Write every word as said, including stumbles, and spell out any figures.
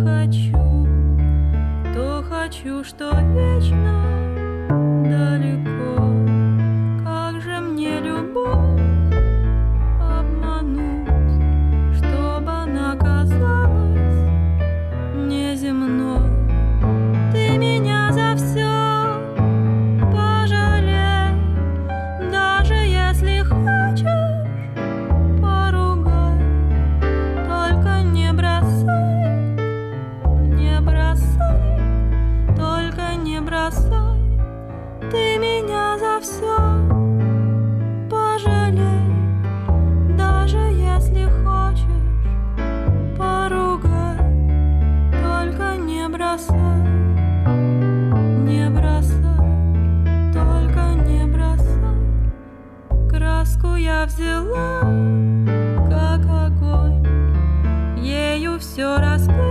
хочу, то хочу, что вечно далеко. Как же мне любовь обмануть, чтобы она казалась неземной? Ты меня за все пожалей, даже если хочешь поругай, только не бросай, не бросай, только не бросай. Ты меня за все пожалей, даже если хочешь поругай, только не бросай, не бросай, только не бросай. Краску я взяла, как огонь, ею все раскрыла.